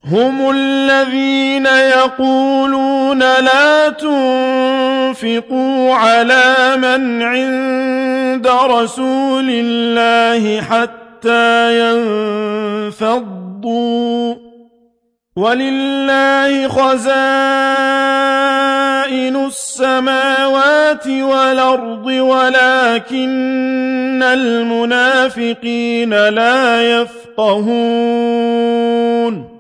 هم الذين يقولون لا تنفقوا على من عند رسول الله حتى ينفضوا ولله خزائن السماوات والأرض ولكن المنافقين لا يفقهون